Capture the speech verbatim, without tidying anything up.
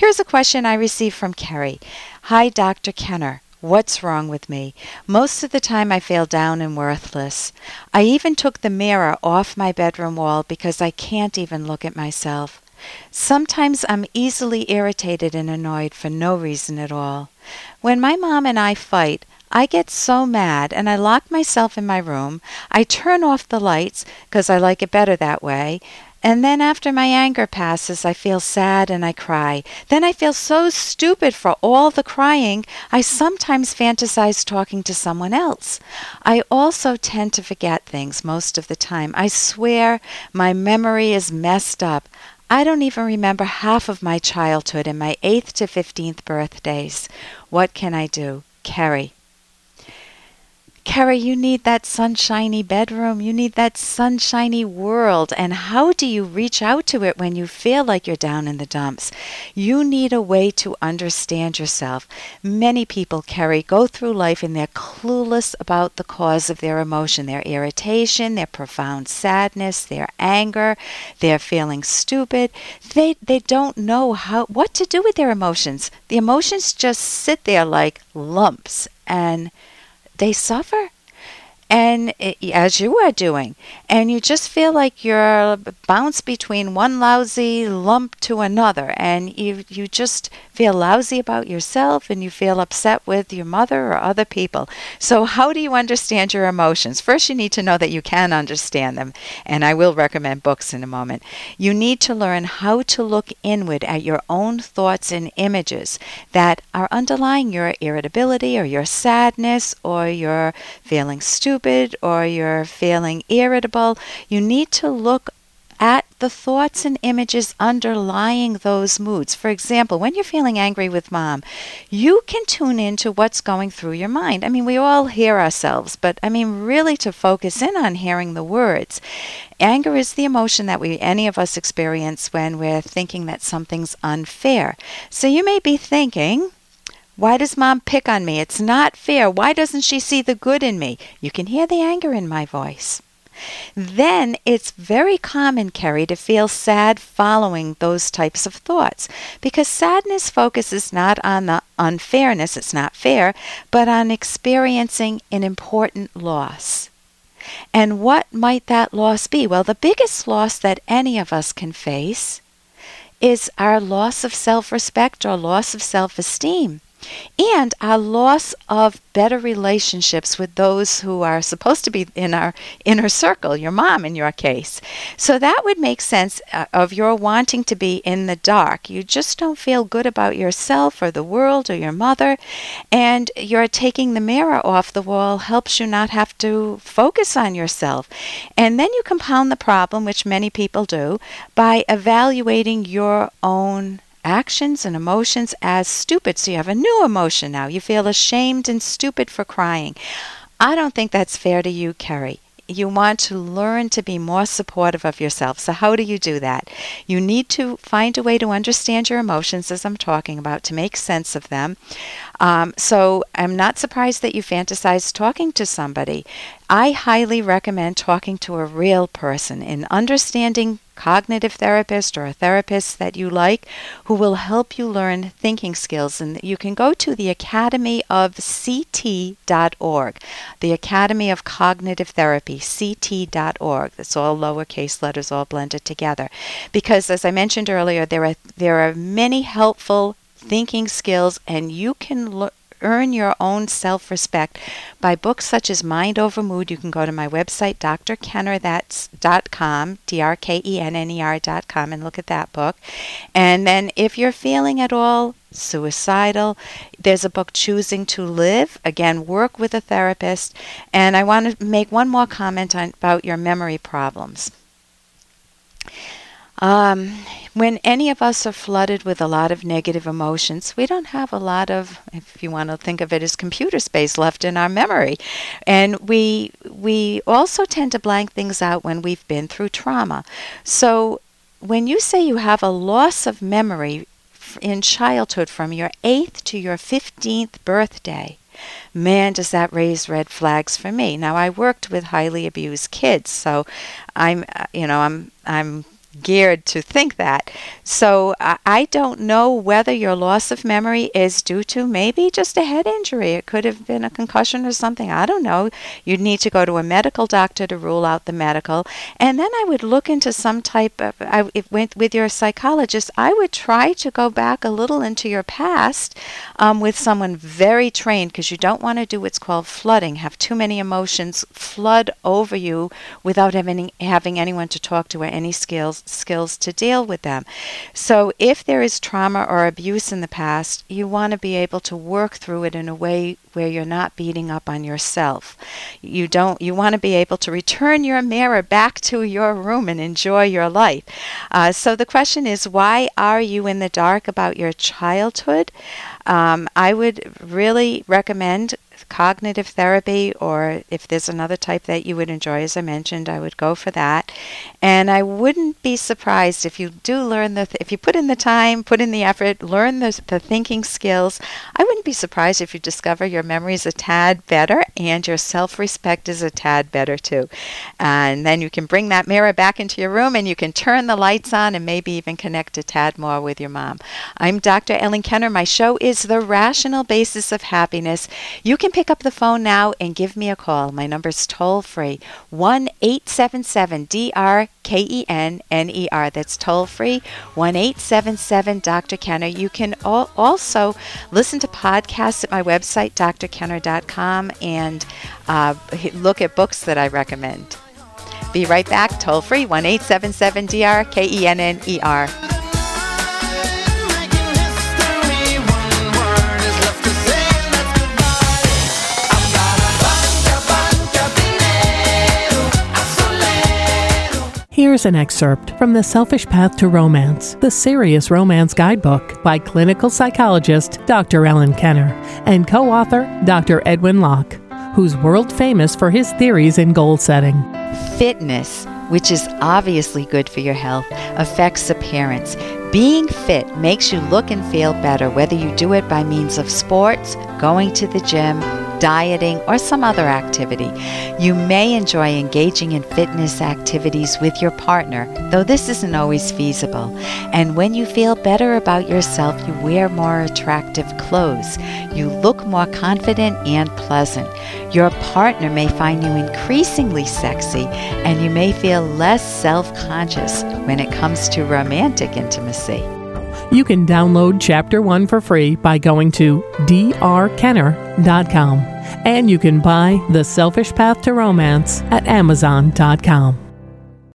Here's a question I received from Kerry. Hi, Doctor Kenner. What's wrong with me? Most of the time I feel down and worthless. I even took the mirror off my bedroom wall because I can't even look at myself. Sometimes I'm easily irritated and annoyed for no reason at all. When my mom and I fight, I get so mad and I lock myself in my room. I turn off the lights because I like it better that way. And then after my anger passes, I feel sad and I cry. Then I feel so stupid for all the crying, I sometimes fantasize talking to someone else. I also tend to forget things most of the time. I swear my memory is messed up. I don't even remember half of my childhood and my eighth to fifteenth birthdays. What can I do? Kerry. Kerry, you need that sunshiny bedroom. You need that sunshiny world. And how do you reach out to it when you feel like you're down in the dumps? You need a way to understand yourself. Many people, Kerry, go through life and they're clueless about the cause of their emotion, their irritation, their profound sadness, their anger, their feeling stupid. They they don't know how what to do with their emotions. The emotions just sit there like lumps and they suffer, and it, as you are doing, and you just feel like you're bounced between one lousy lump to another, and you you just feel lousy about yourself, and you feel upset with your mother or other people. So how do you understand your emotions? First, you need to know that you can understand them, and I will recommend books in a moment. You need to learn how to look inward at your own thoughts and images that are underlying your irritability or your sadness or your feeling stupid or you're feeling irritable. You need to look at the thoughts and images underlying those moods. For example, when you're feeling angry with mom, you can tune into what's going through your mind. I mean, we all hear ourselves, but I mean, really to focus in on hearing the words. Anger is the emotion that we, any of us experience when we're thinking that something's unfair. So you may be thinking, why does mom pick on me? It's not fair. Why doesn't she see the good in me? You can hear the anger in my voice. Then it's very common, Kerry, to feel sad following those types of thoughts because sadness focuses not on the unfairness, it's not fair, but on experiencing an important loss. And what might that loss be? Well, the biggest loss that any of us can face is our loss of self-respect or loss of self-esteem. And our loss of better relationships with those who are supposed to be in our inner circle, your mom in your case. So that would make sense uh, of your wanting to be in the dark. You just don't feel good about yourself or the world or your mother, and you're taking the mirror off the wall helps you not have to focus on yourself. And then you compound the problem, which many people do, by evaluating your own actions and emotions as stupid. So you have a new emotion now. You feel ashamed and stupid for crying. I don't think that's fair to you, Kerry. You want to learn to be more supportive of yourself. So how do you do that? You need to find a way to understand your emotions, as I'm talking about, to make sense of them. Um, so I'm not surprised that you fantasize talking to somebody. I highly recommend talking to a real person, an understanding cognitive therapist or a therapist that you like who will help you learn thinking skills. And you can go to the Academy of C T dot org, the Academy of Cognitive Therapy, C T dot org. That's all lowercase letters all blended together. Because as I mentioned earlier, there are there are many helpful thinking skills, and you can learn earn your own self-respect by books such as Mind Over Mood. You can go to my website, d r kenner dot com, D R K E N N E R dot com, and look at that book. And then if you're feeling at all suicidal, there's a book, Choosing to Live. Again, work with a therapist. And I want to make one more comment on, about your memory problems. Um, when any of us are flooded with a lot of negative emotions, we don't have a lot of, if you want to think of it as computer space, left in our memory. And we we also tend to blank things out when we've been through trauma. So when you say you have a loss of memory in childhood from your eighth to your fifteenth birthday, man, does that raise red flags for me. Now, I worked with highly abused kids, so I'm, uh, you know, I'm, I'm geared to think that. So I, I don't know whether your loss of memory is due to maybe just a head injury. It could have been a concussion or something. I don't know. You'd need to go to a medical doctor to rule out the medical. And then I would look into some type of, I, if went with your psychologist, I would try to go back a little into your past um, with someone very trained, because you don't want to do what's called flooding, have too many emotions flood over you without having, having anyone to talk to or any skills skills to deal with them. So if there is trauma or abuse in the past, you want to be able to work through it in a way where you're not beating up on yourself. You don't. You want to be able to return your mirror back to your room and enjoy your life. Uh, so the question is, why are you in the dark about your childhood? Um, I would really recommend cognitive therapy, or if there's another type that you would enjoy, as I mentioned, I would go for that. And I wouldn't be surprised if you do learn the, th- if you put in the time, put in the effort, learn the, the thinking skills, I wouldn't be surprised if you discover your memory is a tad better and your self-respect is a tad better too. And then you can bring that mirror back into your room and you can turn the lights on and maybe even connect a tad more with your mom. I'm Doctor Ellen Kenner. My show is The Rational Basis of Happiness. You can pick up the phone now and give me a call. My number is toll free, one eight seven seven D R K E N N E R. That's toll free, one eight seven seven Doctor Kenner. You can al- also listen to podcasts at my website, d r kenner dot com, and uh, look at books that I recommend. Be right back, toll free, one eight seven seven D R K E N N E R. Here's an excerpt from The Selfish Path to Romance, the Serious Romance Guidebook by clinical psychologist Doctor Ellen Kenner and co-author Doctor Edwin Locke, who's world famous for his theories in goal setting. Fitness, which is obviously good for your health, affects appearance. Being fit makes you look and feel better, whether you do it by means of sports, going to the gym, dieting, or some other activity. You may enjoy engaging in fitness activities with your partner, though this isn't always feasible. And when you feel better about yourself, you wear more attractive clothes. You look more confident and pleasant. Your partner may find you increasingly sexy, and you may feel less self-conscious when it comes to romantic intimacy. You can download Chapter one for free by going to d r kenner dot com, and you can buy The Selfish Path to Romance at amazon dot com.